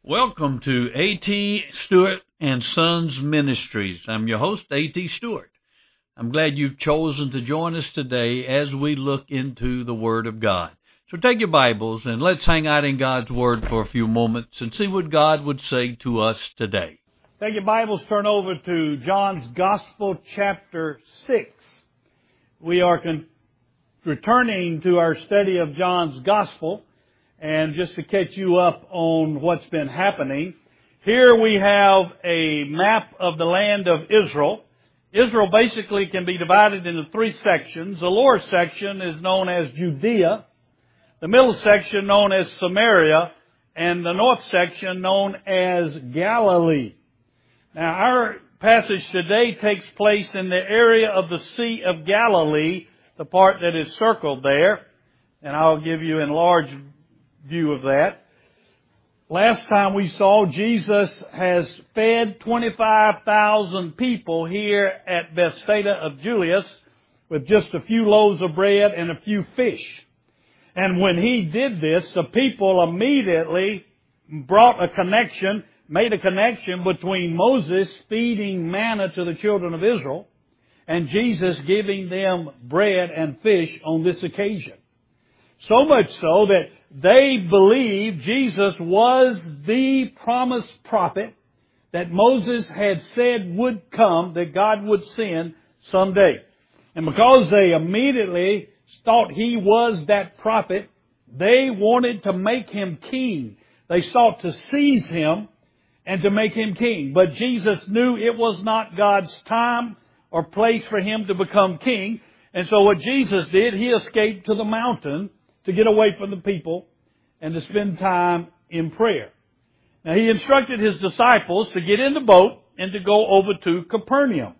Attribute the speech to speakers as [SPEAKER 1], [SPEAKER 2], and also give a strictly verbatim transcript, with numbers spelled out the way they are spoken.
[SPEAKER 1] Welcome to A T. Stewart and Sons Ministries. I'm your host, A T. Stewart. I'm glad you've chosen to join us today as we look into the Word of God. So take your Bibles and let's hang out in God's Word for a few moments and see what God would say to us today.
[SPEAKER 2] Take your Bibles, turn over to John's Gospel, chapter six. We are con- returning to our study of John's Gospel. And just to catch you up on what's been happening, here we have a map of the land of Israel. Israel basically can be divided into three sections. The lower section is known as Judea, the middle section known as Samaria, and the north section known as Galilee. Now, our passage today takes place in the area of the Sea of Galilee, the part that is circled there, and I'll give you enlarged view of that. Last time we saw Jesus has fed twenty-five thousand people here at Bethsaida of Julius with just a few loaves of bread and a few fish. And when he did this, the people immediately brought a connection, made a connection between Moses feeding manna to the children of Israel and Jesus giving them bread and fish on this occasion. So much so that they believed Jesus was the promised prophet that Moses had said would come, that God would send someday. And because they immediately thought he was that prophet, they wanted to make him king. They sought to seize him and to make him king. But Jesus knew it was not God's time or place for him to become king. And so what Jesus did, he escaped to the mountain to get away from the people and to spend time in prayer. Now, he instructed his disciples to get in the boat and to go over to Capernaum.